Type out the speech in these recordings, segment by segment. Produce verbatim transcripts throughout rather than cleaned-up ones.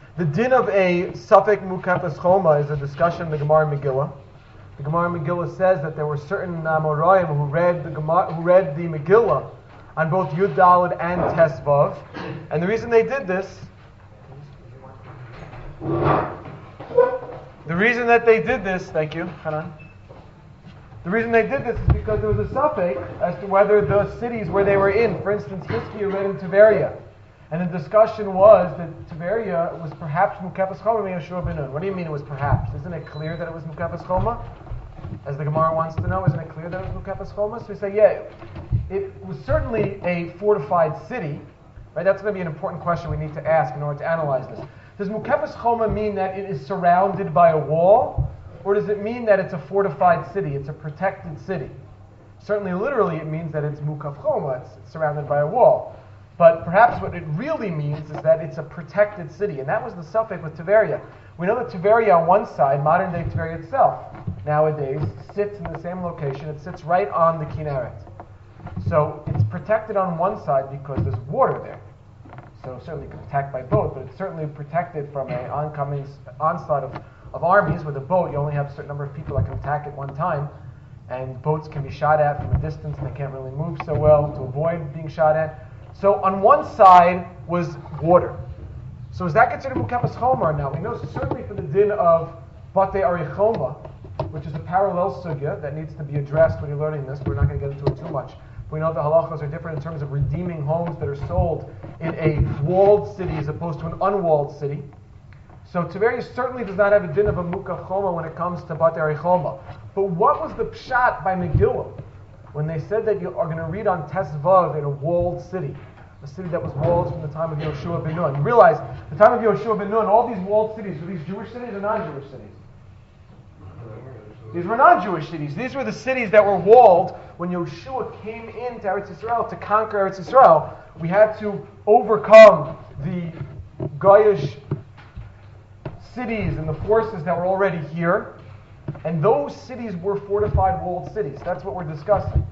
The din of a Safek Mukafes Choma is a discussion in the Gemara Megillah. The Gemara Megillah says that there were certain Amoraim who read the Gemara, who read the Megillah on both Yud Daled and Tes Vav, and the reason they did this, the reason that they did this, thank you, Hanan. The reason they did this is because there was a suffix as to whether the cities where they were in, for instance, Hiskia read in Tiberia, and the discussion was that Tiberia was perhaps Mukafes Choma and Yehoshua ben Nun. What do you mean it was perhaps? Isn't it clear that it was Mukafes Choma? As the Gemara wants to know, isn't it clear that it was Mukafes Choma? So we say, yeah, it was certainly a fortified city, right? That's going to be an important question we need to ask in order to analyze this. Does Mukafes Choma mean that it is surrounded by a wall, or does it mean that it's a fortified city, it's a protected city? Certainly, literally, it means that it's Mukaf Choma, it's, it's surrounded by a wall. But perhaps what it really means is that it's a protected city, and that was the suffix with Tiberia. We know that Tiberia on one side, modern-day Tiberia itself, nowadays, sits in the same location. It sits right on the Kinneret. So it's protected on one side because there's water there. So certainly it can be attacked by boat, but it's certainly protected from an oncoming onslaught of, of armies. With a boat, you only have a certain number of people that can attack at one time, and boats can be shot at from a distance, and they can't really move so well to avoid being shot at. So on one side was water. So is that considered Mukafes Choma or not? We know certainly for the din of Batei Arichoma, which is a parallel sugya that needs to be addressed when you're learning this. We're not going to get into it too much. We know the halachas are different in terms of redeeming homes that are sold in a walled city as opposed to an unwalled city. So Tiberia certainly does not have a din of a Mukaf Choma when it comes to Batei Arichoma. But what was the pshat by Megillah when they said that you are going to read on Tes Vav in a walled city? A city that was walled from the time of Yehoshua ben Nun. You realize, the time of Yehoshua ben Nun, all these walled cities, were these Jewish cities or non-Jewish cities? These were non-Jewish cities. These were the cities that were walled when Yehoshua came into Eretz Yisrael to conquer Eretz Yisrael. We had to overcome the Goyish cities and the forces that were already here. And those cities were fortified, walled cities. That's what we're discussing.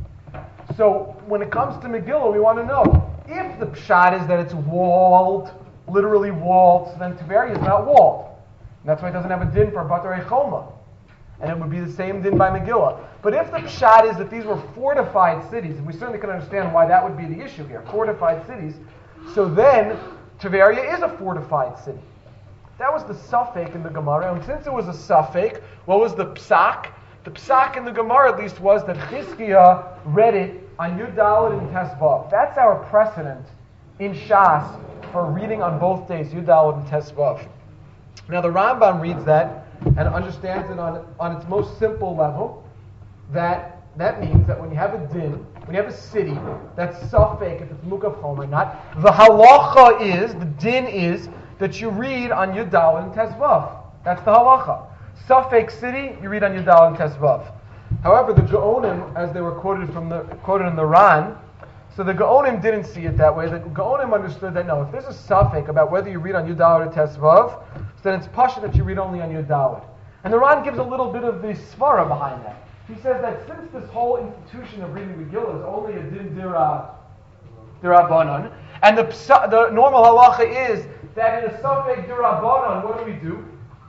So when it comes to Megillah, we want to know, if the pshat is that it's walled, literally walled, so then Tiberia is not walled. And that's why it doesn't have a din for Batei Choma. And it would be the same din by Megillah. But if the pshat is that these were fortified cities, and we certainly can understand why that would be the issue here, fortified cities, so then Tiberia is a fortified city. That was the suffix in the Gemara, and since it was a suffix, what was the psak? The psak in the Gemara at least was that Chizkiah read it on Yud Daled and Tes Vav. That's our precedent in Shas for reading on both days, Yud Daled and Tes Vav. Now the Rambam reads that and understands it on, on its most simple level, that that means that when you have a din, when you have a city that's suffix, if it's Mukaf Choma or not, the halacha is, the din is, that you read on Yud Daled and Tes Vav. That's the halacha. Suffix city, you read on Yud Daled and Tes Vav. However, the Gaonim, as they were quoted from the quoted in the Ran, so the Gaonim didn't see it that way. The Gaonim understood that no, if there's a suffix about whether you read on Yud Daled or Tes Vav, then it's pasha that you read only on Yud Daled. And the Ran gives a little bit of the svara behind that. He says that since this whole institution of reading Megillah is only a din dira dirabanan, and the the normal halacha is that in a suffix dirabanan, what do we do?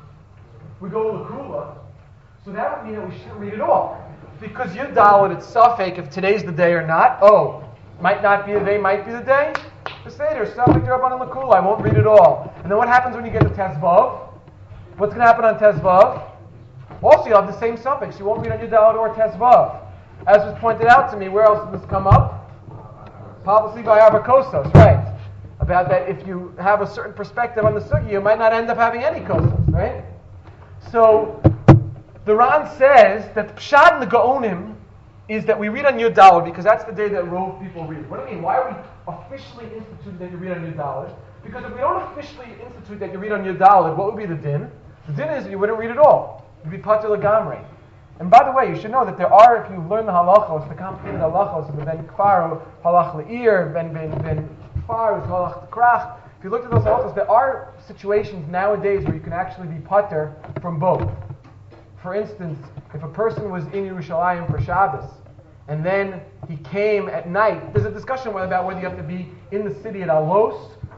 We go l'kula. So that would mean that we shouldn't read it all. Because Yud Daled, it's suffix if today's the day or not. Oh, might not be the day, might be the day. The Seder, suffix dirabanan l'kula, I won't read it all. And then what happens when you get to Tes Vav? What's going to happen on Tes Vav? Also, you'll have the same suffix. You won't read on Yud Daled or Tes Vav. As was pointed out to me, where else does this come up? Publicly by Abakosos, right? About that if you have a certain perspective on the sugi, you might not end up having any kosos, right? So, the Ran says that the pshat in the Gaonim is that we read on Yud Daled because that's the day that Rov people read. What do I mean? Why are we officially instituted that you read on Yud Daled? Because if we don't officially institute that you read on Yud Daled, what would be the din? The din is you wouldn't read it all. You'd be patur l'gamrei. And by the way, you should know that there are, if you learn the halachos, the complicated halachos of the ben kfar, halach le'ir, ben ben ben kfar, halach krach. If you look at those halachos, there are situations nowadays where you can actually be patur from both. For instance, if a person was in Yerushalayim for Shabbos, and then he came at night, there's a discussion about whether you have to be in the city at Alos,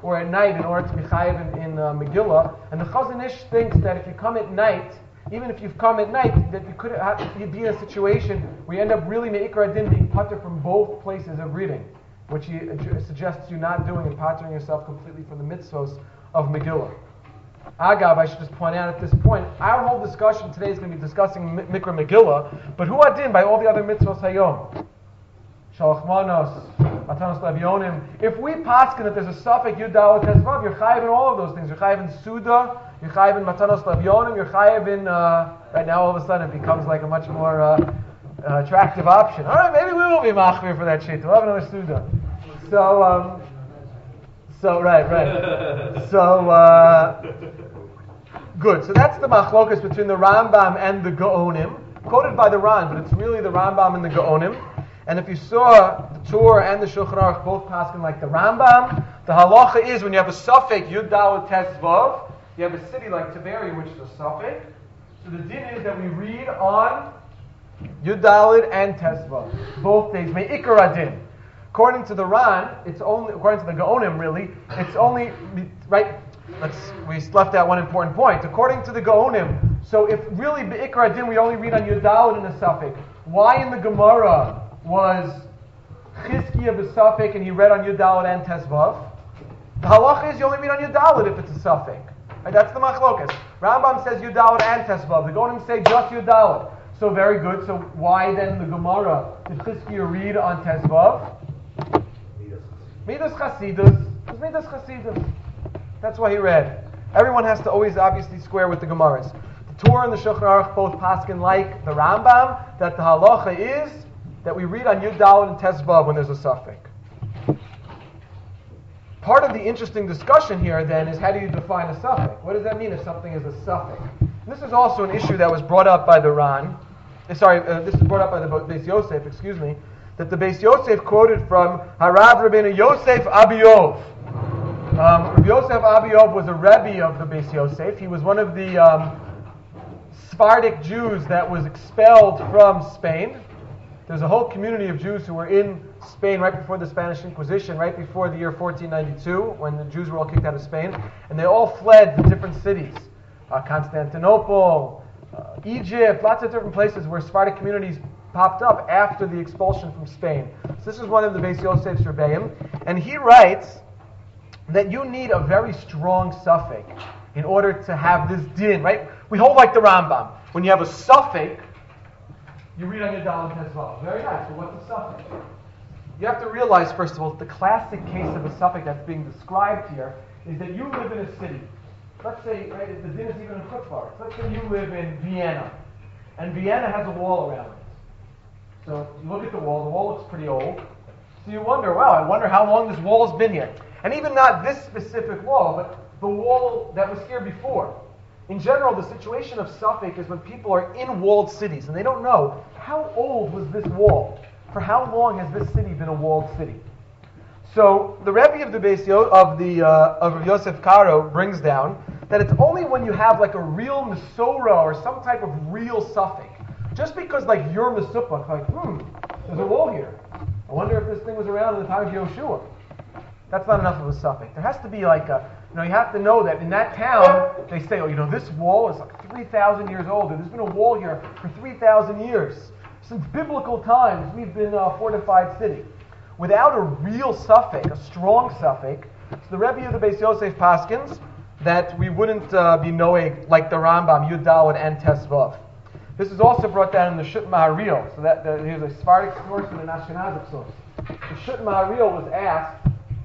or at night in order to be chayiv in, in uh, Megillah. And the Chazon Ish thinks that if you come at night, even if you've come at night, that you could have, you'd be in a situation where you end up really me'ikar adin being pater from both places of reading, which he uh, suggests you not doing and patering yourself completely from the mitzvos of Megillah. Agav, I should just point out at this point, our whole discussion today is going to be discussing Mikra Megillah, but who adin by all the other mitzvos hayom? Shalach manos, matanos levionim. If we paskin that there's a suffix yud daled tesvav, you're chayiv in all of those things. You're chayiv in suda, you're chayiv in matanos levionim, you're chayiv in, uh, right now all of a sudden it becomes like a much more uh, uh, attractive option. Alright, maybe we will be machmir for that shit. We'll have another suda. So, um, So, right, right. So, uh, good. So that's the machlokas between the Rambam and the Gaonim, quoted by the Ran, but it's really the Rambam and the Gaonim. And if you saw the Torah and the Shulchan Aruch both passing like the Rambam, the halacha is when you have a suffix, Yud Daled Tesvav, you have a city like Tiberi, which is a suffix. So the din is that we read on Yud Daled and Tesvav, both days. Me'ikar adin. According to the Ran, it's only, according to the Gaonim really, it's only, right, let's, we left out one important point. According to the Gaonim, so if really Be'ikar Adin we only read on Yud Daled in a suffix, why in the Gemara was Chizkiya b'suffix and he read on Yud Daled and Tesvav? The halacha is you only read on Yud Daled if it's a suffix. Right, that's the machlokas. Rambam says Yud Daled and Tesvav. The Gaonim say just Yud Daled. So very good. So why then the Gemara did Chizkiya read on Tesvav? Midas Chasidus. It's Midas Chasidus. That's why he read. Everyone has to always obviously square with the Gemaras. The Torah and the Shulchan Aruch both paskin like the Rambam that the halacha is that we read on Yud Daled and Tesvav when there's a suffix. Part of the interesting discussion here then is how do you define a suffix? What does that mean if something is a suffix? And this is also an issue that was brought up by the Ran. Sorry, uh, this is brought up by the Beis Yosef, excuse me. That the Beis Yosef quoted from Harav Rabbeinu Yosef Abiyov. Um, Rabbi Yosef Abiyov was a Rebbe of the Beis Yosef. He was one of the um, Sephardic Jews that was expelled from Spain. There's a whole community of Jews who were in Spain right before the Spanish Inquisition, right before the year fourteen ninety-two, when the Jews were all kicked out of Spain. And they all fled to different cities. Uh, Constantinople, uh, Egypt, lots of different places where Sephardic communities popped up after the expulsion from Spain. So this is one of the Beis Yosef's Rebbeim, and he writes that you need a very strong suffix in order to have this din, right? We hold like the Rambam. When you have a suffix, you read on your Daled Tesvav. Very nice, but what's a suffix? You have to realize, first of all, the classic case of a suffix that's being described here is that you live in a city. Let's say, right, the din is even in Chutzpah. Let's say you live in Vienna, and Vienna has a wall around it. So you look at the wall, the wall looks pretty old. So you wonder, wow, I wonder how long this wall's been here. And even not this specific wall, but the wall that was here before. In general, the situation of suffix is when people are in walled cities and they don't know how old was this wall. For how long has this city been a walled city? So the Rebbe of the Beis Yo- of the uh, of Yosef Karo brings down that it's only when you have like a real Mesorah or some type of real suffix. Just because, like, you're Mesupach, like, hmm, there's a wall here. I wonder if this thing was around in the time of Yoshua. That's not enough of a suffix. There has to be, like, a, you know, you have to know that in that town, they say, oh, you know, this wall is like three thousand years old, and there's been a wall here for three thousand years. Since biblical times, we've been a fortified city. Without a real suffix, a strong suffix, so the Rebbe of the Beis Yosef paskins that we wouldn't uh, be knowing like the Rambam, Yud Daled and Tesvav. This is also brought down in the Shut Maharil. So that, that here's a Sephardic source and an Ashkenazic source. The Shut Maharil was asked,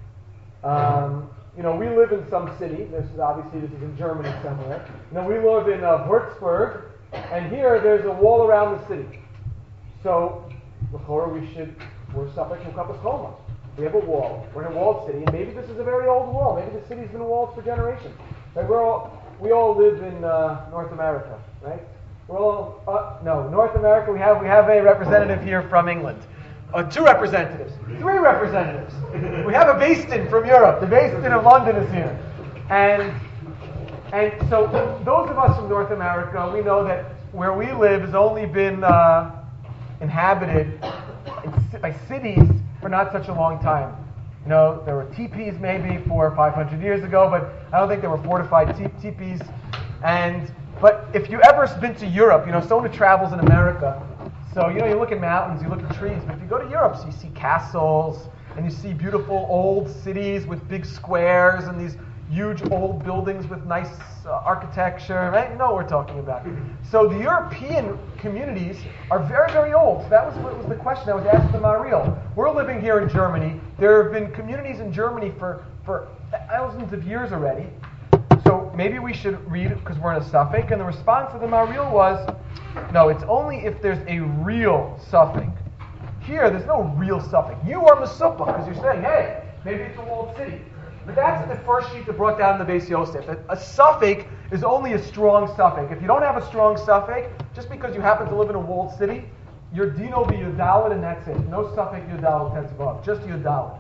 um, you know, we live in some city. This is obviously this is in Germany somewhere. You know, we live in uh, Würzburg, and here there's a wall around the city. So, before we should, we're suffering from Kapas Choma. We have a wall. We're in a walled city, and maybe this is a very old wall. Maybe the city's been walled for generations. Right? We're all, we all live in uh, North America, right? We're all, uh, no, North America, we have we have a representative here from England. Uh, two representatives. Three representatives. We have a Basin from Europe. The Basin of London is here. And and so those of us from North America, we know that where we live has only been uh, inhabited by cities for not such a long time. You know, there were teepees maybe four or five hundred years ago, but I don't think there were fortified te- teepees. And but if you ever been to Europe, you know, someone who travels in America, so you know, you look at mountains, you look at trees, but if you go to Europe, so you see castles and you see beautiful old cities with big squares and these huge old buildings with nice uh, architecture, right? You know what we're talking about. So the European communities are very, very old. So that was what was the question that was asked to Mariel. We're living here in Germany. There have been communities in Germany for, for thousands of years already. So maybe we should read it because we're in a suffix. And the response of the Mariel was, no, it's only if there's a real suffix. Here, there's no real suffix. You are Mesupach because you're saying, hey, maybe it's a walled city. But that's the first sheet that brought down the Beis Yosef. A, a suffix is only a strong suffix. If you don't have a strong suffix, just because you happen to live in a walled city, your dino be Yudalid and that's it. No suffix Yudalid Tetzvav, just Yudalid.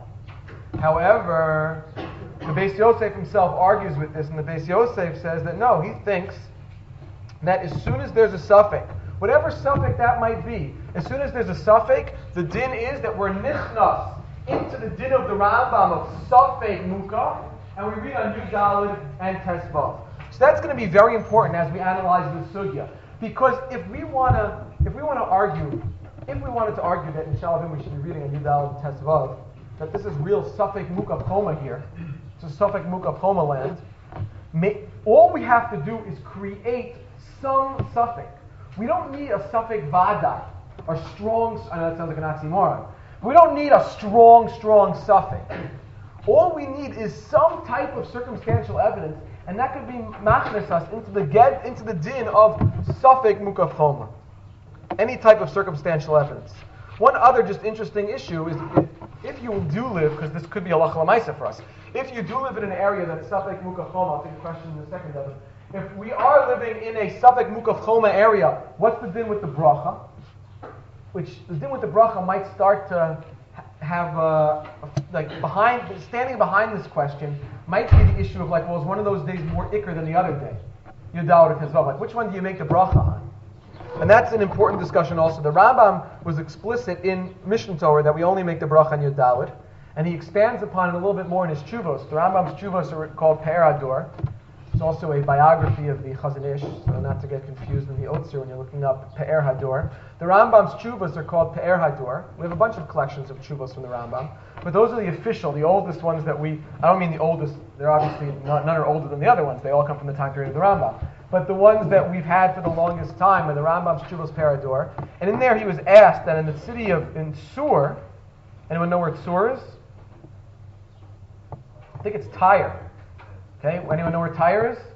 However, the Beis Yosef himself argues with this, and the Beis Yosef says that no, he thinks that as soon as there's a suffix, whatever suffix that might be, as soon as there's a suffix, the din is that we're nichnas into the din of the Rambam of Safek Muka, and we read on Yud Daled and Tesvav. So that's going to be very important as we analyze the sugya, because if we want to, if we want to argue, if we wanted to argue that in Shalavim we should be reading on Yud Daled and Tesvav, that this is real Safek Muka Poma here, it's a Safek Muka Poma land. May, all we have to do is create some suffix. We don't need a suffix Vadai or strong. I know that sounds like an oxymoron. We don't need a strong, strong suffix. All we need is some type of circumstantial evidence, and that could be machnes us into the get into the din of suffix mukafoma. Any type of circumstantial evidence. One other just interesting issue is if, if you do live, because this could be a halacha l'maisa for us, if you do live in an area that's suffix mukafoma, I'll take a question in a second, Devin. If we are living in a suffix mukafoma area, what's the din with the bracha? Which the din with the bracha might start to have, uh, like behind, standing behind this question, might be the issue of like, well, is one of those days more ikr than the other day? Yudaled or Tezvav. Like, which one do you make the bracha on? And that's an important discussion also. The Rambam was explicit in Mishnah Torah that we only make the bracha on Yudaled, and he expands upon it a little bit more in his chuvos. The Rambam's chuvos are called Pe'er Hador. It's also a biography of the Chazon Ish, so not to get confused in the Otzer when you're looking up Pe'er Hador. The Rambam's chuvas are called Pe'er Hador. We have a bunch of collections of chuvas from the Rambam, but those are the official, the oldest ones that we, I don't mean the oldest, they're obviously, not, none are older than the other ones, they all come from the time period of the Rambam. But the ones that we've had for the longest time are the Rambam's chuvas Pe'er Hador. And in there he was asked that in the city of, in Sur, anyone know where Sur is? I think it's Tyre. Okay, anyone know where Tyre is?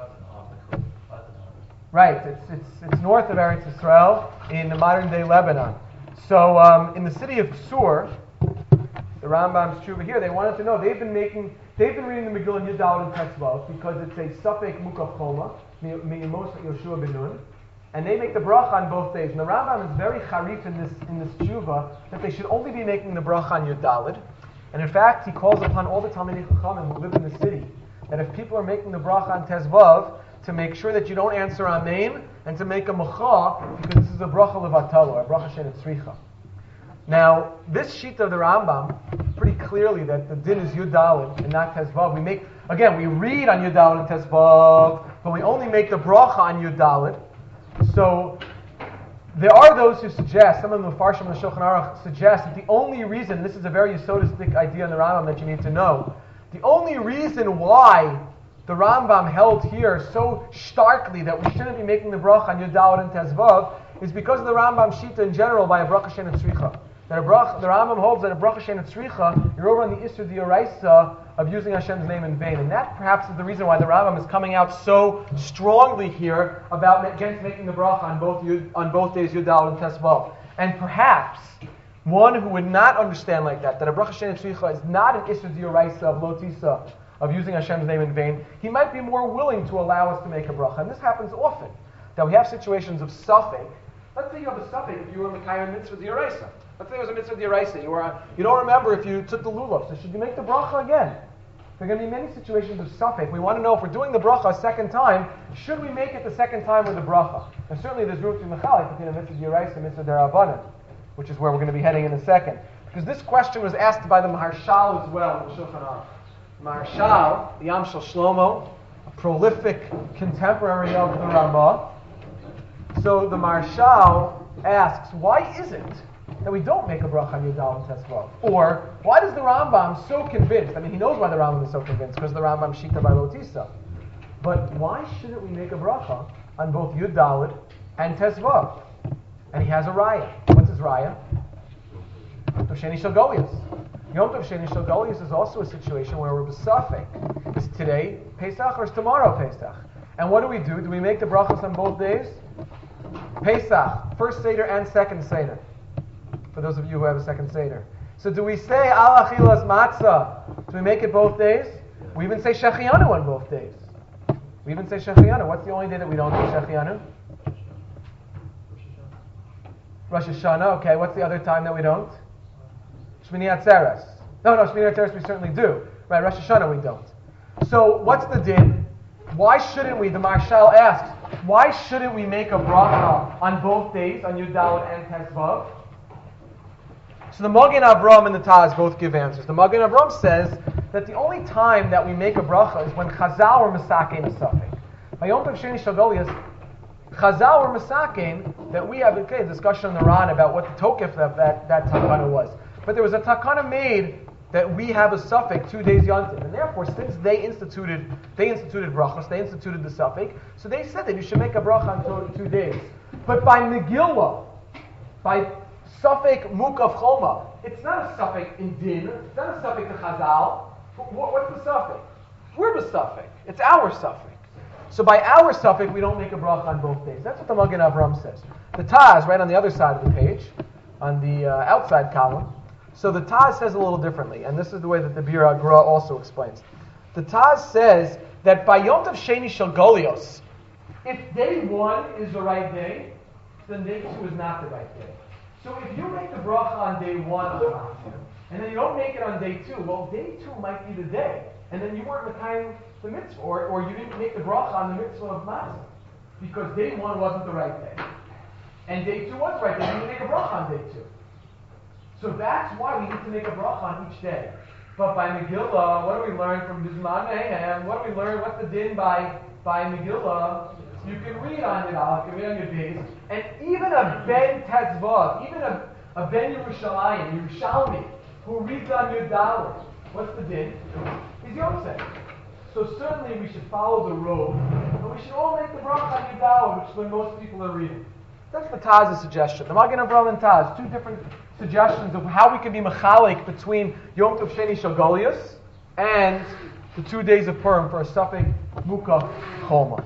Right, it's it's it's north of Eretz Yisrael in the modern day Lebanon. So um, in the city of Sur, the Rambam's tshuva here, they wanted to know, they've been making, they've been reading the Megillah in Yudaled and Tetzvav because it's a Safek Mukafoma, Miyamos Yoshua ben Nun, and they make the bracha on both days. And the Rambam is very charif in this in this tshuva that they should only be making the bracha on Yudaled. And in fact, he calls upon all the Talmidei Chachamim who live in the city that if people are making the bracha on Tezvav, to make sure that you don't answer amen, and to make a mecha, because this is a bracha levatalo, a bracha she'en tzricha. Now, this sheet of the Rambam, pretty clearly that the din is Yudaled and not Tezvav. We make, again, we read on Yudaled and Tezvav, but we only make the bracha on Yudaled. So, there are those who suggest, some of the Mefarshim and the Shulchan Aruch suggest that the only reason, this is a very yesodistic idea in the Rambam that you need to know, the only reason why the Rambam held here so starkly that we shouldn't be making the bracha on Yudaled and Tezvav is because of the Rambam Shita in general by a bracha she'en tzricha. That a bracha, the Rambam holds that a bracha she'en tzricha, you're over on the Isser D'Oraisa of using Hashem's name in vain. And that perhaps is the reason why the Rambam is coming out so strongly here about against making the bracha on both on both days Yudaled and Tezvav. And perhaps one who would not understand like that, that a bracha she'en tzricha is not an Isser D'Oraisa of Lotisa, of using Hashem's name in vain, he might be more willing to allow us to make a bracha. And this happens often, that we have situations of suffix. Let's say you have a suffix if you were in the Kayan mitzvah d'oraisa. Let's say it was a mitzvah d'oraisa. You were, you don't remember if you took the lulav, so should you make the bracha again? There are going to be many situations of suffix. We want to know if we're doing the bracha a second time, should we make it the second time with the bracha? And certainly there's room to mechalik between a mitzvah d'oraisa and a mitzvah d'Rabbanan, which is where we're going to be heading in a second. Because this question was asked by the Maharshal as well in the Shulchan Aruch. Maharshal, the Yam Shel Shlomo, a prolific contemporary of the Ramah. So the Maharshal asks, why is it that we don't make a bracha on Yudal and Tesvav? Or, why does the Rambam so convinced? I mean, he knows why the Rambam is so convinced, because the Rambam Shita by Lotisa. But why shouldn't we make a bracha on both Yud Dalet and Tesvav? And he has a raya. What's his raya? Yom Tov Sheni Shel Golius. Yom Tov Sheni Shel Golius is also a situation where we're besafek. Is today Pesach or is tomorrow Pesach? And what do we do? Do we make the brachas on both days? Pesach, first Seder and second Seder. For those of you who have a second Seder. So do we say Al Achilas Matzah? Do we make it both days? We even say Shechianu on both days. We even say Shechianu. What's the only day that we don't do Shechianu? Rosh Hashanah. Okay, what's the other time that we don't? Shmini Atzeres. No, no, Shmini Atzeres we certainly do. Right, Rosh Hashanah we don't. So what's the din? Why shouldn't we, the Maharshal asks, why shouldn't we make a bracha on both days, on Yud Dalet and Tesvav? So the Magen Avram and the Taz both give answers. The Magen Avram says that the only time that we make a bracha is when Chazal or Masakein is suffering. By Yom Tov Sheni Shel Golius, Chazal or Masakein, that we have okay, a discussion on the Ran about what the tokef of that, that takana was. But there was a takana made that we have a suffix two days yontif, and therefore, since they instituted, they instituted brachos, they instituted the suffix, so they said that you should make a bracha on two, two days. But by Megillah, by suffix mukav choma, it's not a suffix in din, it's not a suffix to Chazal. What, what's the suffix? We're the suffix. It's our suffix. So by our suffix, we don't make a bracha on both days. That's what the Magen Avram says. The Taz, right on the other side of the page, on the uh, outside column. So the Taz says a little differently, and this is the way that the Bir Agra also explains. The Taz says that by Yom Tov Sheni Shel Golios, if day one is the right day, then day two is not the right day. So if you make the bracha on day one on Matzah, and then you don't make it on day two, well, day two might be the day, and then you weren't Mekayim the mitzvah, or, or you didn't make the bracha on the mitzvah of Matzah, because day one wasn't the right day, and day two was the right day. You didn't make a bracha on day two. So that's why we need to make a bracha on each day. But by Megillah, what do we learn from Bizman Mehem? What do we learn? What's the din by, by Megillah? You can read on it, you can read on your days. And even a Ben Tezvav, even a, a Ben Yerushalayim, Yerushalmi, who reads on your Dalet, what's the din? He's Yosef. So certainly we should follow the road, but we should all make the bracha on your Dalet, which is when most people are reading. That's the Taz's suggestion. The Magen Avraham and Taz, two different suggestions of how we can be mechalik between Yom Tov Sheni Shel Golius and the two days of Purim for a suffix Mukaf Choma.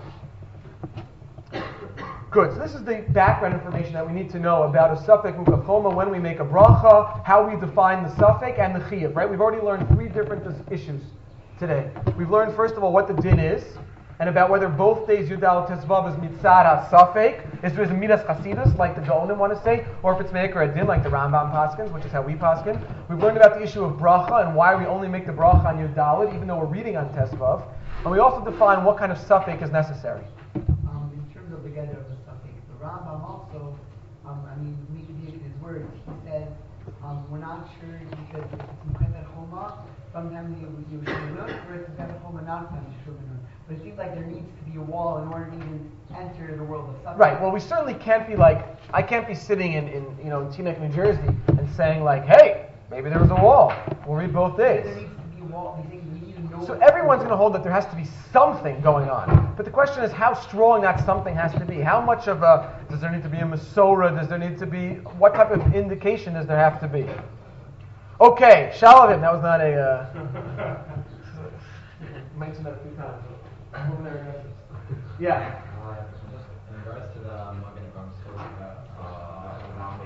Good. So this is the background information that we need to know about a suffix Mukaf Choma, when we make a bracha, how we define the suffix, and the chiyuv. Right? We've already learned three different issues today. We've learned first of all what the din is, and about whether both days Yudal Tesvav is mitzad ha-safek, is there a midas chasidus, like the Gaonim want to say, or if it's me'ikar adin, like the Rambam paskins, which is how we paskin. We've learned about the issue of bracha and why we only make the bracha on Yudal, even though we're reading on Tesvav. And we also define what kind of safek is necessary. Um, in terms of the gather of the safek, the Rambam also, um, I mean, we can take his words. He said, um, we're not sure because it's Mukhetet Choma, sometimes you you Yeshua versus Mukhetet Choma, not Yeshua. But it seems like there needs to be a wall in order to even enter the world of suffering. Right. Well, we certainly can't be like, I can't be sitting in, in you know in Teaneck, New Jersey, and saying like, hey, maybe there was a wall. We'll read both days. There needs to be a wall. We think we need to know. So everyone's going to hold that there has to be something going on. But the question is how strong that something has to be. How much of a, does there need to be a Masorah? Does there need to be, what type of indication does there have to be? Okay, Shalavim, that was not a, uh, mentioned that a few times. Yeah. Uh, just in regards to the Magen Avraham story about uh,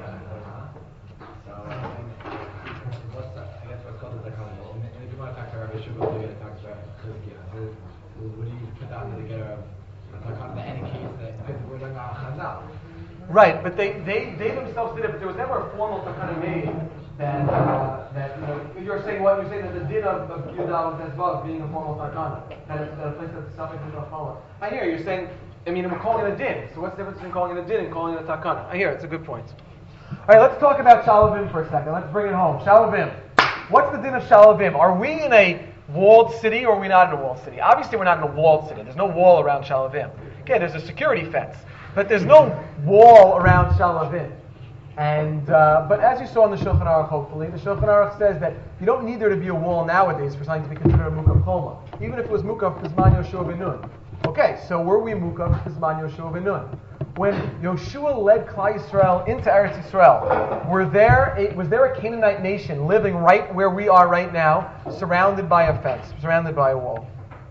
so I think what's the, I guess what's called the takana. And if you want to talk to Rabbi Shmuel, you're going to talk about Chizkiah. So what do you put down together of the takana, the any case that because we're talking about Chazal? Right, but they, they, they themselves did it, but there was never a formal takana made that uh, that you know you're saying what you're saying that the din of, of Yudal and Tezvav being a formal takana, that it's a place that's suffix is a formal. I hear you. You're saying, I mean, we're calling it a din. So what's the difference between calling it a din and calling it a takana? I hear it's a good point. All right, let's talk about Shalavim for a second. Let's bring it home. Shalavim. What's the din of Shalavim? Are we in a walled city or are we not in a walled city? Obviously, we're not in a walled city. There's no wall around Shalavim. Okay, there's a security fence, but there's no wall around Shalavim. And uh, but as you saw in the Shulchan Aruch, hopefully, the Shulchan Aruch says that you don't need there to be a wall nowadays for something to be considered a Mukaf Choma, even if it was Mukaf Bizman Yoshua ben Nun. Okay, so were we Mukaf Bizman Yoshua ben Nun? When Yoshua led Klal Yisrael into Eretz Yisrael, were there a, was there a Canaanite nation living right where we are right now, surrounded by a fence, surrounded by a wall?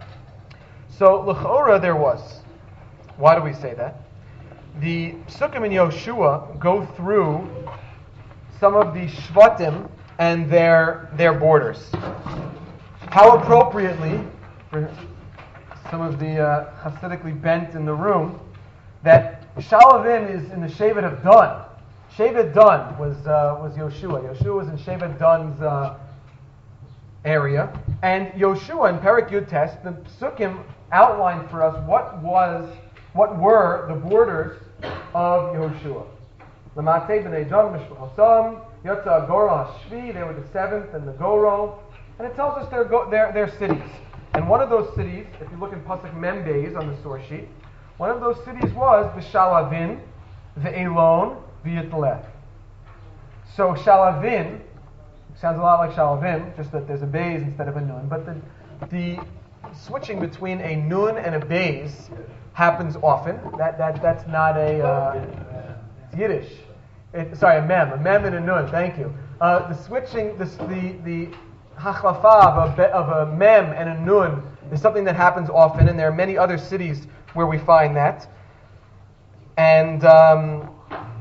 So l'chora there was. Why do we say that? The Psukim in Yoshua go through some of the Shvatim and their their borders. How appropriately, for some of the uh, Hasidically bent in the room, that Shalavim is in the Shevet of Dan. Shevet Dan was uh, was Yoshua. Yoshua was in Shevet Dan's uh, area, and Yoshua in Perek Yud Tes, the Psukim outlined for us what was what were the borders of Yehoshua. L'matei b'nei Dan mishpachosam yotza agora hashvi. They were the seventh and the Goro, and it tells us their go, their their cities. And one of those cities, if you look in Pasuk Mem Beis on the source sheet, one of those cities was the Shalavin, the Elon, the Yitlef. So Shalavin sounds a lot like Shalavim, just that there's a Beis instead of a Nun. But the the switching between a Nun and a Beis happens often. That that that's not a uh, it's Yiddish. It, sorry, a mem, a mem and a nun. Thank you. Uh, the switching, this, the the hachlafa of a, of a mem and a nun is something that happens often, and there are many other cities where we find that. And um,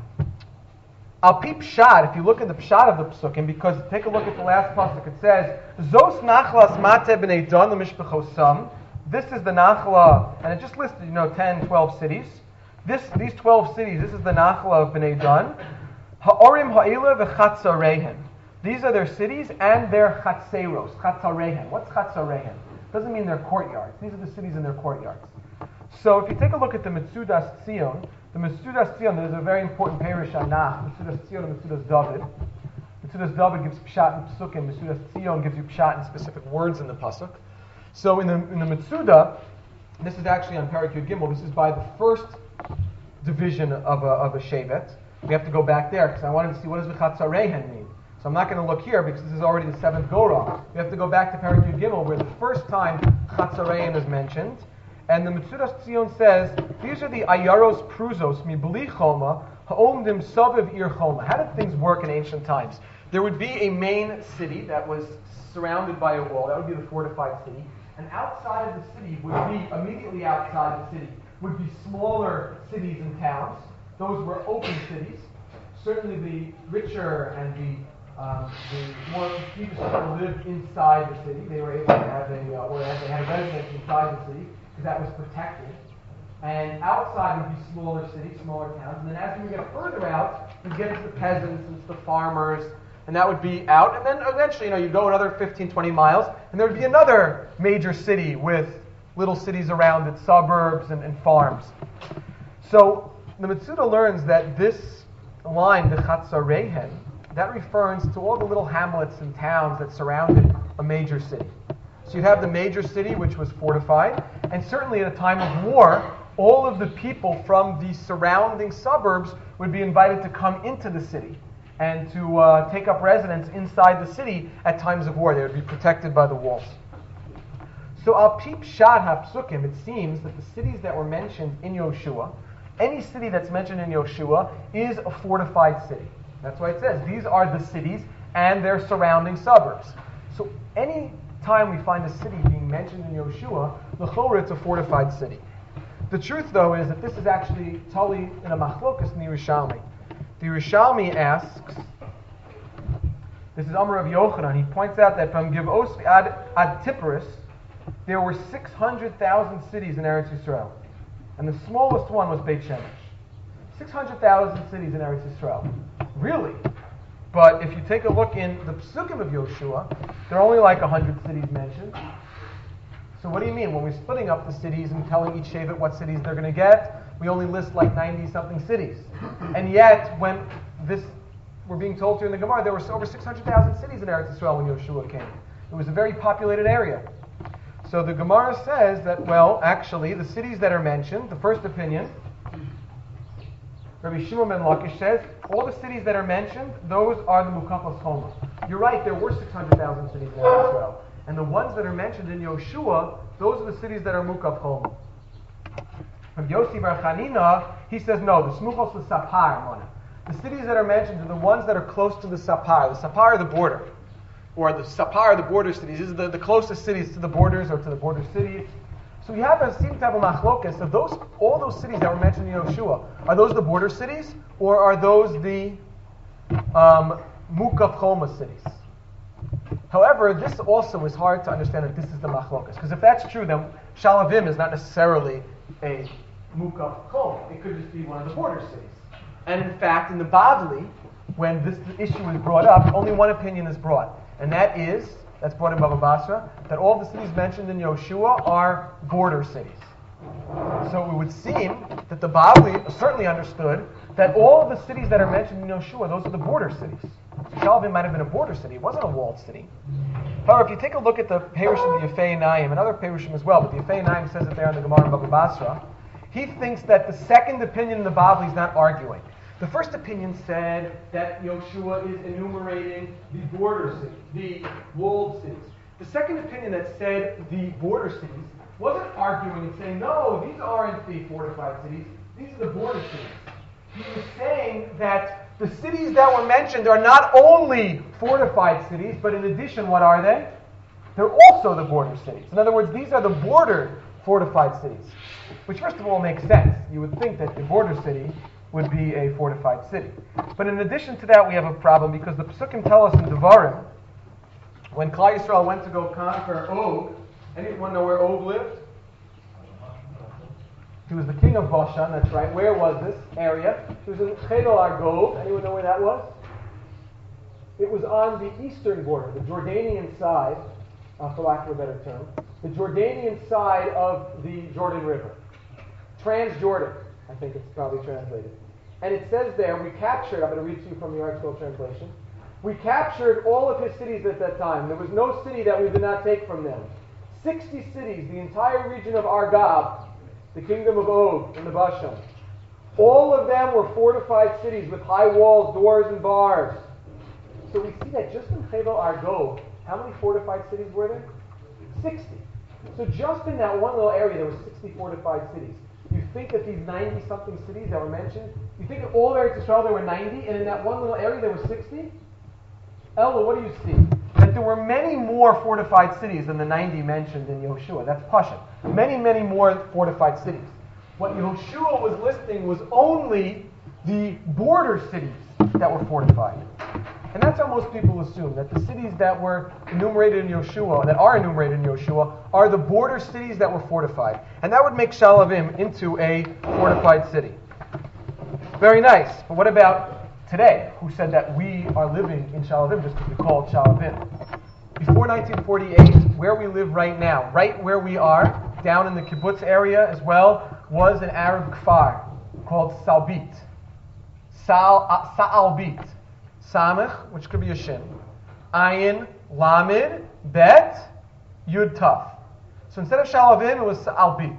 al pi pshat, if you look at the pshat of the psukim, because take a look at the last pasuk, it says zos nachlas mate b'nei dan l'mishpachosam. This is the Nachla, and it just listed, you know, ten, twelve cities. This, these twelve cities, this is the Nachla of Bnei Dan. Ha'orim ha'ila v'chatzarehen. These are their cities and their chatzeros, chatzarehen. What's chatzarehen? Doesn't mean their courtyards. These are the cities and their courtyards. So if you take a look at the Metzudas Tzion, the Metzudas Tzion, there's a very important parish on Nach, Metzudas Tzion and Metzudas David. Metzudas David gives pshat in Psukim, Metzudas Tzion gives you pshat in specific words in the pasuk. So in the in the Metzuda, this is actually on Perek Yud Gimel. This is by the first division of a of a shevet. We have to go back there because I wanted to see what does the Chatzarehen mean. So I'm not going to look here because this is already the seventh Gorah. We have to go back to Perek Yud Gimel where the first time Chatzarehen is mentioned, and the Metzudas Tzion says these are the Ayaros Pruzos Mibli Choma Ha'omdim Saviv Ir Choma. How did things work in ancient times? There would be a main city that was surrounded by a wall. That would be the fortified city. And outside of the city would be, immediately outside the city, would be smaller cities and towns. Those were open cities. Certainly the richer and the, um, the more prestigious people lived inside the city. They were able to have a, uh, or they had a residence inside the city, because that was protected. And outside would be smaller cities, smaller towns. And then as we get further out, we get into the peasants and the farmers, and that would be out. And then eventually, you know, you go another fifteen, twenty miles, and there would be another major city with little cities around it, suburbs and, and farms. So the Metzuda learns that this line, the Chatzarehen, that refers to all the little hamlets and towns that surrounded a major city. So you have the major city, which was fortified, and certainly at a time of war, all of the people from the surrounding suburbs would be invited to come into the city and to uh, take up residence inside the city at times of war. They would be protected by the walls. So al pi pshat hapsukim, it seems that the cities that were mentioned in Yoshua, any city that's mentioned in Yoshua is a fortified city. That's why it says these are the cities and their surrounding suburbs. So any time we find a city being mentioned in Yoshua, l'chora it's a fortified city. The truth, though, is that this is actually totally in a machlokas in the Yerushalmi. The Yerushalmi asks, this is Amar of Yochanan, he points out that from Givos ad, ad Tipris, there were six hundred thousand cities in Eretz Yisrael. And the smallest one was Beit Shemesh. six hundred thousand cities in Eretz Yisrael. Really? But if you take a look in the Psukim of Yoshua, there are only like one hundred cities mentioned. So what do you mean? When we're splitting up the cities and telling each Shevet what cities they're going to get, we only list like ninety-something cities. And yet, when this we're being told here in the Gemara, there were over six hundred thousand cities in Eretz Yisrael when Yeshua came. It was a very populated area. So the Gemara says that, well, actually, the cities that are mentioned, the first opinion, Rabbi Shimon ben Lakish says, all the cities that are mentioned, those are the Mukafos Choma. You're right, there were six hundred thousand cities in Israel. And the ones that are mentioned in Yoshua, those are the cities that are Mukaf Choma. From Yossi Bar Chanina, he says, no, the Smuchos the Sapar, Mona. The cities that are mentioned are the ones that are close to the Sapar. The Sapar are the border. Or the Sapar are the border cities. These are the, the closest cities to the borders or to the border cities. So we have a seem to have a machlokas. So those, all those cities that were mentioned in Yoshua, are those the border cities or are those the um, Mukaf Choma cities? However, this also is hard to understand that this is the machlokas. Because if that's true, then Shalavim is not necessarily a Mukaf Choma. It could just be one of the border cities. And in fact, in the Bavli, when this issue is brought up, only one opinion is brought. And that is, that's brought in Baba Basra, that all the cities mentioned in Yoshua are border cities. So it would seem that the Bavli certainly understood that all of the cities that are mentioned in Yoshua, those are the border cities. So Shalavim might have been a border city. It wasn't a walled city. However, if you take a look at the Perushim of the Yefei Naim, and other Perushim as well, but the Yefei Naim says it there in the Gemara in Baba Basra, he thinks that the second opinion in the Bavli is not arguing. The first opinion said that Yoshua is enumerating the border cities, the walled cities. The second opinion that said the border cities wasn't arguing and saying, no, these aren't the fortified cities, these are the border cities. He was saying that the cities that were mentioned are not only fortified cities, but in addition, what are they? They're also the border cities. In other words, these are the border fortified cities, which first of all makes sense. You would think that the border city would be a fortified city. But in addition to that, we have a problem because the Pesukim tell us in Devarim, when Klal Yisrael went to go conquer Og, anyone know where Og lived? He was the king of Bashan, that's right. Where was this area? He was in Chedel Argov. Anyone know where that was? It was on the eastern border, the Jordanian side, uh, for lack of a better term, the Jordanian side of the Jordan River. Transjordan, I think it's probably translated. And it says there, we captured, I'm going to read to you from the Article translation, we captured all of his cities at that time. There was no city that we did not take from them. sixty cities, the entire region of Argob, the kingdom of Og in the Bashan. All of them were fortified cities with high walls, doors, and bars. So we see that just in Chedel Argov, how many fortified cities were there? sixty. So just in that one little area, there were sixty fortified cities. You think that these ninety-something cities that were mentioned, you think in all of Eretz Yisrael there were ninety, and in that one little area there were sixty? Ella, what do you see? That there were many more fortified cities than the ninety mentioned in Yoshua. That's Pashut. Many, many more fortified cities. What Yoshua was listing was only the border cities that were fortified. And that's how most people assume, that the cities that were enumerated in Yoshua, that are enumerated in Yoshua, are the border cities that were fortified. And that would make Shalavim into a fortified city. Very nice. But what about today? Who said that we are living in Shalavim just because we call it Shalavim? Before nineteen forty-eight, where we live right now, right where we are, down in the kibbutz area as well, was an Arab kfar called Salbit. Sal, uh, Sa'albit. Samech, which could be a shin. Ayin, Lamed, Bet, Yud Taf. So instead of Shalavim, it was Sa'albit.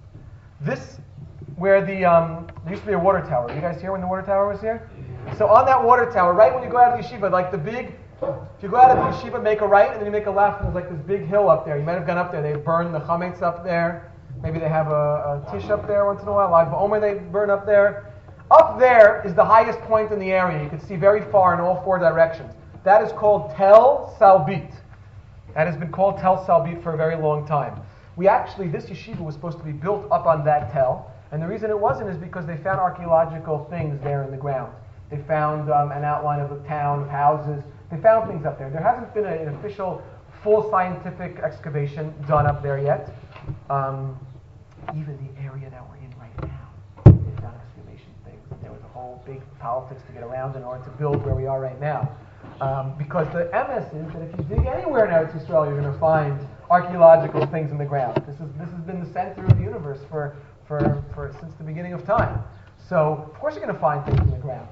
This, where the, um, there used to be a water tower. You guys hear when the water tower was here? So on that water tower, right when you go out of the yeshiva, like the big, if you go out of the yeshiva, make a right, and then you make a left, and there's like this big hill up there. You might have gone up there. They burn the chametz up there. Maybe they have a, a tish up there once in a while. Lag BaOmer they burn up there. Up there is the highest point in the area. You can see very far in all four directions. That is called Tel Salbit. That has been called Tel Salbit for a very long time. We actually, this yeshiva was supposed to be built up on that tel, and the reason it wasn't is because they found archaeological things there in the ground. They found um, an outline of a town, of houses. They found things up there. There hasn't been a, an official, full scientific excavation done up there yet. Um, even the area that we're in right now, they found excavation things. There was a whole big politics to get around in order to build where we are right now. Um, because the M S is that if you dig anywhere in Eretz Yisrael, you're going to find archaeological things in the ground. This is this has been the center of the universe for, for, for since the beginning of time. So, of course you're going to find things in the ground.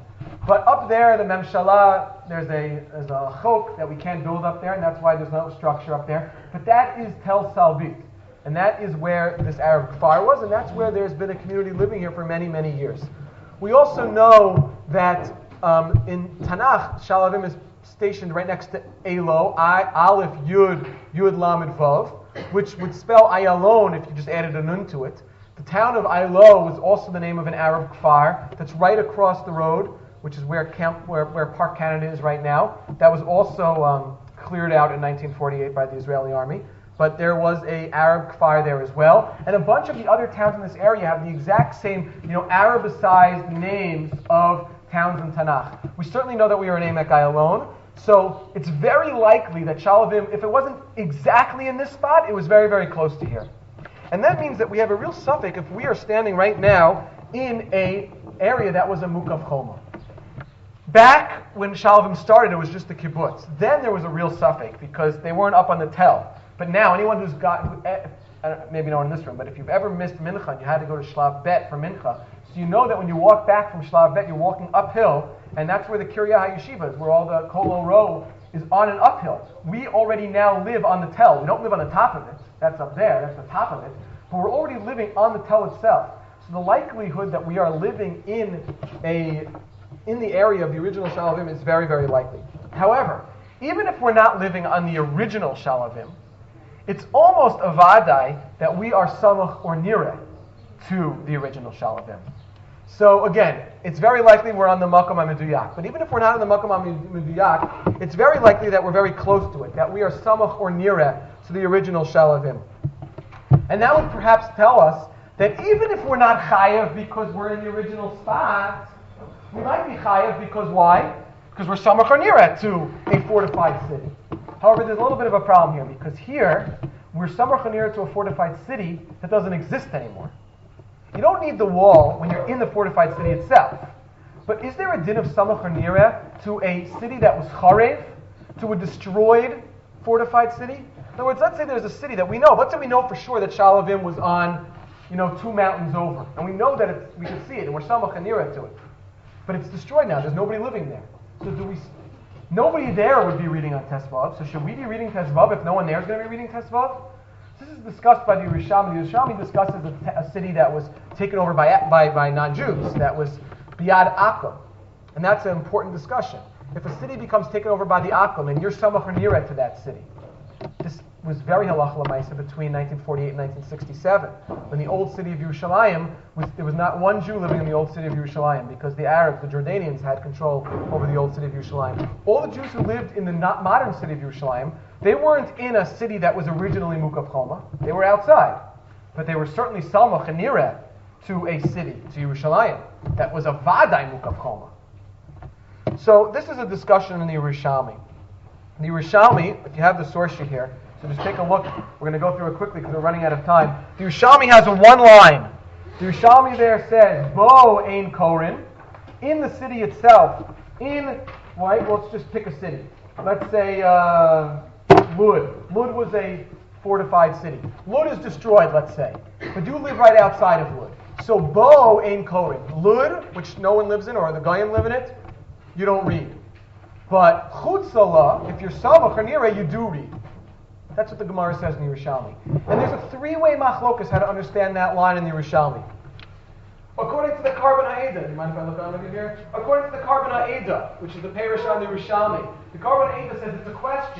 But up there, the Memshala, there's a there's a chok that we can't build up there, and that's why there's no structure up there. But that is Tel Salbit, and that is where this Arab kfar was, and that's where there's been a community living here for many, many years. We also know that um, in Tanakh, Shalavim is stationed right next to Elo, I, Aleph, Yud, Yud, Lamed, Vav, which would spell Ayalon if you just added a nun to it. The town of Ilo was also the name of an Arab kfar that's right across the road, which is where Camp, where, where Park Canada is right now. That was also um, cleared out in nineteen forty-eight by the Israeli army. But there was a Arab kfar there as well. And a bunch of the other towns in this area have the exact same, you know, Arabicized names of towns in Tanakh. We certainly know that we are in Emek Ayalon. So it's very likely that Shalavim, if it wasn't exactly in this spot, it was very, very close to here. And that means that we have a real suffix if we are standing right now in a area that was a Mukav Choma. Back when Shalavim started, it was just the kibbutz. Then there was a real suffix because they weren't up on the tel. But now, anyone who's got, maybe no one in this room, but if you've ever missed Mincha and you had to go to Shlav Bet for Mincha, so you know that when you walk back from Shlav Bet, you're walking uphill, and that's where the Kiryah HaYeshiva is, where all the Kolo Row is on an uphill. We already now live on the tel. We don't live on the top of it. That's up there. That's the top of it. But we're already living on the tel itself. So the likelihood that we are living in a in the area of the original Shalavim is very, very likely. However, even if we're not living on the original Shalavim, it's almost a vadai that we are samach or nireh to the original Shalavim. So again, it's very likely we're on the Makom HaMeduyak. But even if we're not on the Makom HaMeduyak, it's very likely that we're very close to it, that we are samach or nireh to the original Shalavim. And that would perhaps tell us that even if we're not chayav because we're in the original spot, we might be chayav because why? Because we're samach or nireh to a fortified city. However, there's a little bit of a problem here, because here, we're samach or nireh to a fortified city that doesn't exist anymore. You don't need the wall when you're in the fortified city itself. But is there a din of samach or nireh to a city that was charev, to a destroyed fortified city? In other words, let's say there's a city that we know. Let's say we know for sure that Shalavim was on, you know, two mountains over, and we know that it's, we can see it, and we're samach and nireh to it. But it's destroyed now. There's nobody living there. So do we? Nobody there would be reading on Tesvav. So should we be reading Tesvav if no one there is going to be reading Tesvav? This is discussed by the Yerushalmi. The Yerushalmi discusses a, t- a city that was taken over by by, by non-Jews. That was Biad Akum, and that's an important discussion. If a city becomes taken over by the Akum, and you're samach or nireh to that city, this was very halacha l'maisa between nineteen forty-eight and nineteen sixty-seven, when the old city of Yerushalayim was, there was not one Jew living in the old city of Yerushalayim, because the Arabs, the Jordanians, had control over the old city of Yerushalayim. All the Jews who lived in the not modern city of Yerushalayim, they weren't in a city that was originally Mukav Choma. They were outside, but they were certainly samach and nireh to a city, to Yerushalayim, that was a vadai Mukav Choma. So this is a discussion in the Yerushalmi. The Yerushalmi, if you have the source sheet here, so just take a look. We're going to go through it quickly because we're running out of time. The Yerushalmi has a one line. The Yerushalmi there says, Bo ein korin, in the city itself, in, right, well, let's just pick a city. Let's say uh, Lud. Lud was a fortified city. Lud is destroyed, let's say. But you live right outside of Lud. So Bo ein korin. Lud, which no one lives in, or the Goyim live in it, you don't read. But chutzala, if you're samach or nireh, you do read. That's what the Gemara says in the Yerushalmi. And there's a three-way machlokas how to understand that line in the Yerushalmi. According to the Karban Ha'eda, do you mind if I look on over here? According to the Karban Ha'eda, which is the Perish on the Yerushalmi, the Karban Ha'eda says it's a question.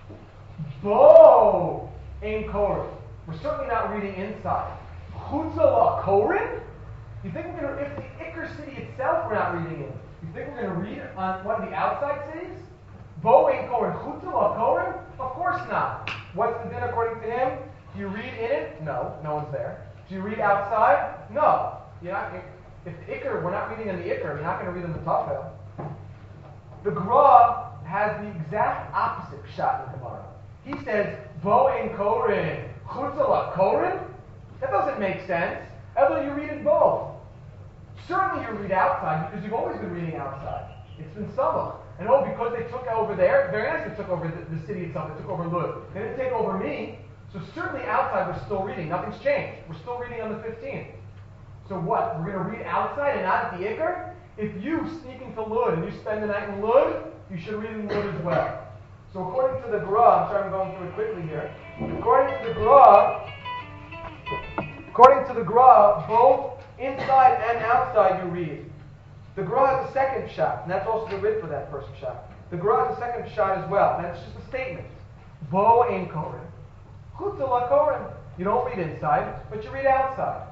Bo ein korin. We're certainly not reading inside. Chutzala korin? You think we're going to, if the Iker city itself we're not reading in, you think we're going to read on one of the outside cities? Bo ein korin. Chutzala korin? Of course not. What's the din according to him? Do you read in it? No, no one's there. Do you read outside? No. You're not, if the Iker, we're not reading in the Iker, you're not going to read in the Tafel. The Gra has the exact opposite shot in the Gemara. He says, Bo ein korin, chutzala korin? That doesn't make sense. Although you read in both. Certainly you read outside because you've always been reading outside. It's been samach. And oh, because they took over there, very nice they took over the, the city itself, they took over Lud. They didn't take over me, so certainly outside we're still reading. Nothing's changed. We're still reading on the fifteenth. So what? We're going to read outside and not at the Iker? If you sneak into Lud and you spend the night in Lud, you should read in Lud as well. So according to the Gra, I'm sorry I'm going through it quickly here. According to the Gra, according to the Gra, both inside and outside you read. The Gra has a second shot, and that's also the rid for that first shot. The Gra has a second shot as well, and that's just a statement. Bo ein koren. Chutza la koren. You don't read inside, but you read outside.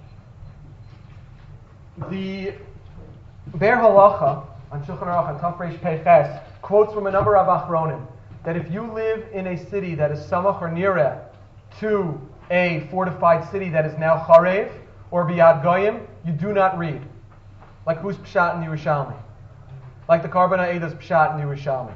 The Ber Halacha on Shulchan Aruch on Taf Reish Pei Ches quotes from a number of Achronim that if you live in a city that is samach or nireh to a fortified city that is now Charev or Biad Goyim, you do not read. Like who's Pshat in Yerushalmi? Like the Karban HaEda's Pshat in Yerushalmi.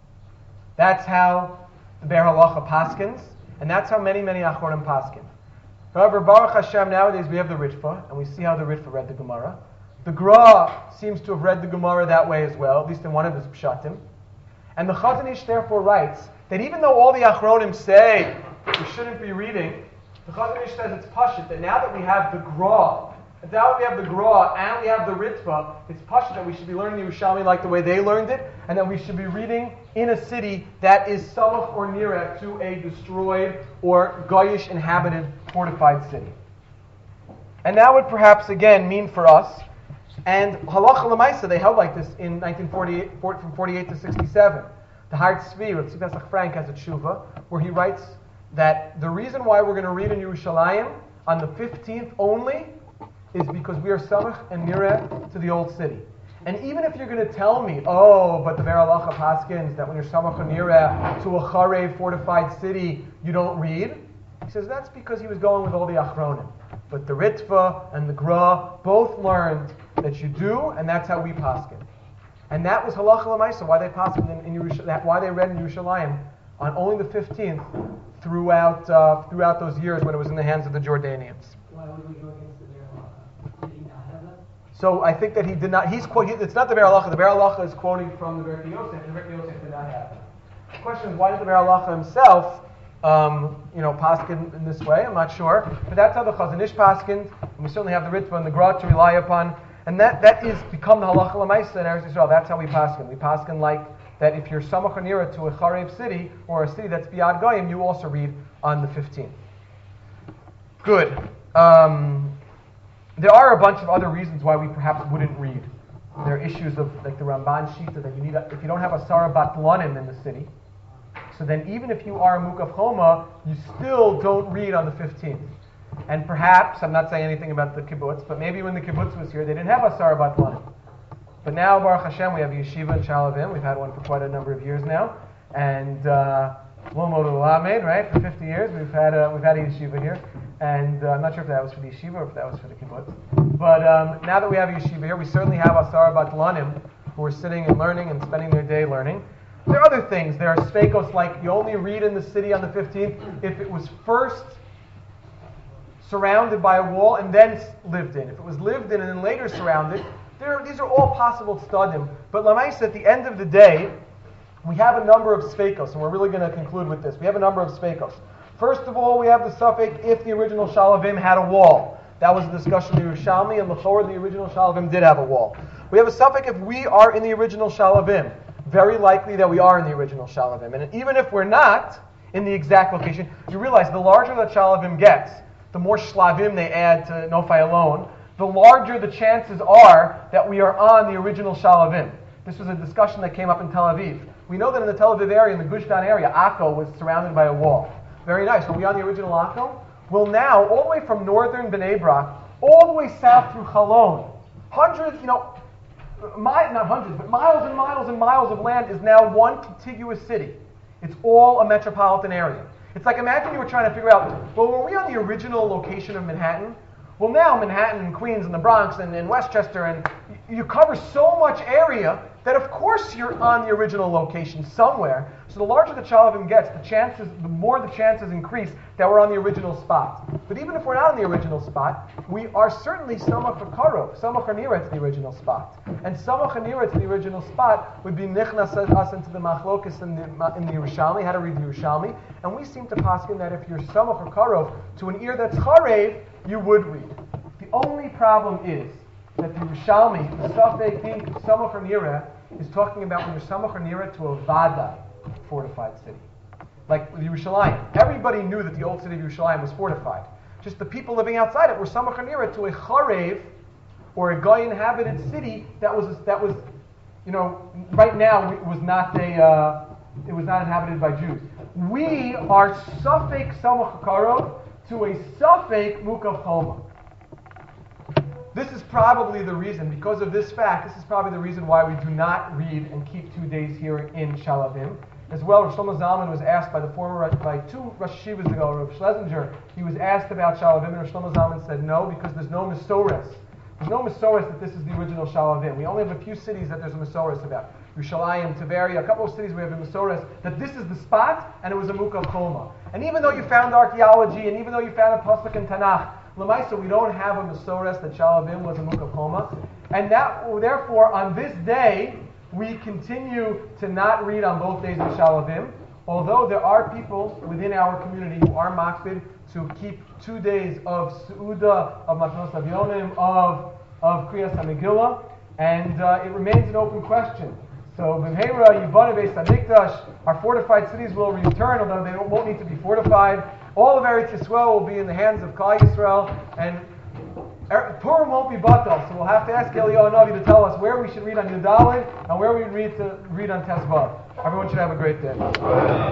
That's how the Ber Halacha paskins, and that's how many, many Achronim paskin. However, Baruch Hashem, nowadays we have the Ritva, and we see how the Ritva read the Gemara. The Gra seems to have read the Gemara that way as well, at least in one of his Pshatim. And the Chazon Ish therefore writes that even though all the Achronim say we shouldn't be reading, the Chazon Ish says it's Pashut, that now that we have the Gra, and now that we have the Gra and we have the Ritva, it's Pashut that we should be learning Yerushalmi like the way they learned it, and that we should be reading in a city that is samach or nireh to a destroyed or Goyish inhabited fortified city. And that would perhaps again mean for us, and halacha l'maisa, they held like this in nineteen forty-eight, from forty-eight to sixty-seven. The Hart Tzvi, Rav Tzvi Pesach Frank, has a tshuva where he writes that the reason why we're going to read in Yerushalayim on the fifteenth only is because we are samach and nireh to the old city. And even if you're going to tell me, oh, but the Ber Halacha paskins that when you're samach and nireh to a Charev fortified city, you don't read, he says that's because he was going with all the Achronim. But the Ritva and the Gra both learned that you do, and that's how we paskin. And that was halacha l'maisa, why they paskin in, in Yerushalayim, why they read in Yerushalayim on only the fifteenth throughout uh, throughout those years when it was in the hands of the Jordanians. Why would we go against the Ber Halacha? Did he not have that? So I think that he did not. He's quote. He, it's not the Ber Halacha. The Ber Halacha is quoting from the Ber Yosef. The Ber Yosef did not have it. The question is, why did the Ber Halacha himself? Um, you know, paskin in this way, I'm not sure. But that's how the Chazon Ish paskined, and we certainly have the Ritva and the Gra to rely upon. And that, that is become the halacha l'maisa in Eretz Yisrael. That's how we paskin. We paskin like that if you're samach or nireh to a Charev city, or a city that's Biad Goyim, you also read on the fifteenth. Good. Um, there are a bunch of other reasons why we perhaps wouldn't read. There are issues of, like the Ramban Shita, that you need, a, if you don't have a Sarah Bat Lanim in the city, so then even if you are a Mukaf Choma, you still don't read on the fifteenth. And perhaps, I'm not saying anything about the kibbutz, but maybe when the kibbutz was here, they didn't have a Sarah Bat Lanim. But now, Baruch Hashem, we have yeshiva in Shalavim. We've had one for quite a number of years now. And Lomod Ulamed, right? For fifty years, we've had a, we've had a yeshiva here. And uh, I'm not sure if that was for the yeshiva or if that was for the kibbutz. But um, now that we have a yeshiva here, we certainly have a Sarah Bat Lanim who are sitting and learning and spending their day learning. There are other things. There are sveikos like you only read in the city on the fifteenth if it was first surrounded by a wall and then lived in. If it was lived in and then later surrounded, there, these are all possible stadim. But Lamaisa, at the end of the day, we have a number of sveikos, and we're really going to conclude with this. We have a number of sveikos. First of all, we have the suffix if the original Shalavim had a wall. That was a discussion in Yerushalmi, and before the original Shalavim did have a wall. We have a suffix if we are in the original Shalavim. Very likely that we are in the original Shalavim. And even if we're not in the exact location, you realize the larger that Shalavim gets, the more shlavim they add to Nofai alone, the larger the chances are that we are on the original Shalavim. This was a discussion that came up in Tel Aviv. We know that in the Tel Aviv area, in the Gush Dan area, Akko was surrounded by a wall. Very nice. Are we on the original Akko? Well, now, all the way from northern Bnei Brak, all the way south through Chalon, hundreds, you know, mi- not hundreds, but miles and miles and miles of land is now one contiguous city. It's all a metropolitan area. It's like imagine you were trying to figure out, well, were we on the original location of Manhattan? Well, now Manhattan and Queens and the Bronx and, and Westchester, and you cover so much area that of course you're on the original location somewhere. So the larger the Shalavim gets, the chances, the more the chances increase that we're on the original spot. But even if we're not on the original spot, we are certainly Samach Karov, Samach Nireh to the original spot. And Samach Nireh to the original spot would be Nichnas us into the Machlokes in the, in the Yerushalmi, how to read the Yerushalmi. And we seem to paskin that if you're Samach Karov to an ear that's Charev, you would read. The only problem is, that the Yerushalmi, the Safek Din Samach Nira, is talking about when you're Samach Nira to a Vada fortified city. Like with Yerushalayim. Everybody knew that the old city of Yerushalayim was fortified. Just the people living outside it were Samach Nira to a Charev, or a Goy inhabited city that was, that was, you know, right now it was not a, uh, it was not inhabited by Jews. We are Safek Samach Karov to a Safek Mukav Choma. This is probably the reason, because of this fact, this is probably the reason why we do not read and keep two days here in Shalavim. As well, Rav Shlomo Zalman was asked by the former, by two Rosh Hashivas ago, Rav Schlesinger, he was asked about Shalavim, and Rav Shlomo Zalman said no, because there's no Mesores. There's no Mesores that this is the original Shalavim. We only have a few cities that there's a Mesores about. Yerushalayim, Tiberia, a couple of cities we have a Mesores, that this is the spot, and it was a Mukav Choma. And even though you found archaeology, and even though you found a Pasuk in Tanakh, Lamaisa, we don't have a Mesores that Shalavim was a Mukav Choma. And that, therefore, on this day, we continue to not read on both days of Shalavim, although there are people within our community who are makpid to keep two days of Su'uda, of Matnos Avyonim, of, of Kriyas HaMegillah, and uh, it remains an open question. So, B'mheira, Yivana, Beis HaMikdash, our fortified cities will return, although they won't need to be fortified. All of Eretz Yisrael will be in the hands of Klal Yisrael, and er, Purim won't be batal, so we'll have to ask Eliyahu Navi to tell us where we should read on Yudalid and where we read to read on Tezvav. Everyone should have a great day.